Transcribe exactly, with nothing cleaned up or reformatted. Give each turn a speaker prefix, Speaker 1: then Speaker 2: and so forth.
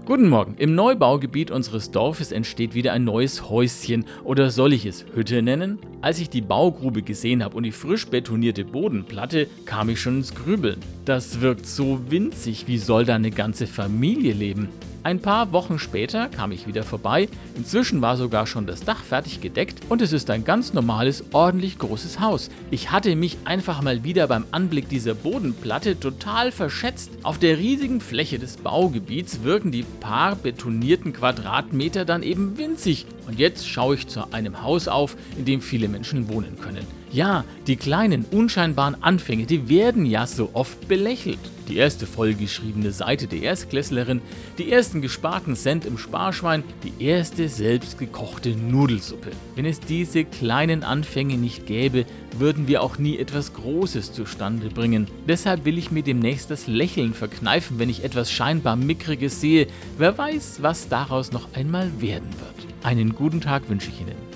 Speaker 1: Guten Morgen. Im Neubaugebiet unseres Dorfes entsteht wieder ein neues Häuschen, oder soll ich es Hütte nennen? Als ich die Baugrube gesehen habe und die frisch betonierte Bodenplatte, kam ich schon ins Grübeln. Das wirkt so winzig, wie soll da eine ganze Familie leben? Ein paar Wochen später kam ich wieder vorbei, inzwischen war sogar schon das Dach fertig gedeckt und es ist ein ganz normales, ordentlich großes Haus. Ich hatte mich einfach mal wieder beim Anblick dieser Bodenplatte total verschätzt. Auf der riesigen Fläche des Baugebiets wirken die paar betonierten Quadratmeter dann eben winzig. Und jetzt schaue ich zu einem Haus auf, in dem viele Menschen wohnen können. Ja, die kleinen, unscheinbaren Anfänge, die werden ja so oft belächelt. Die erste vollgeschriebene Seite der Erstklässlerin, die ersten gesparten Cent im Sparschwein, die erste selbstgekochte Nudelsuppe. Wenn es diese kleinen Anfänge nicht gäbe, würden wir auch nie etwas Großes zustande bringen. Deshalb will ich mir demnächst das Lächeln verkneifen, wenn ich etwas scheinbar Mickriges sehe. Wer weiß, was daraus noch einmal werden wird. Einen guten Tag wünsche ich Ihnen.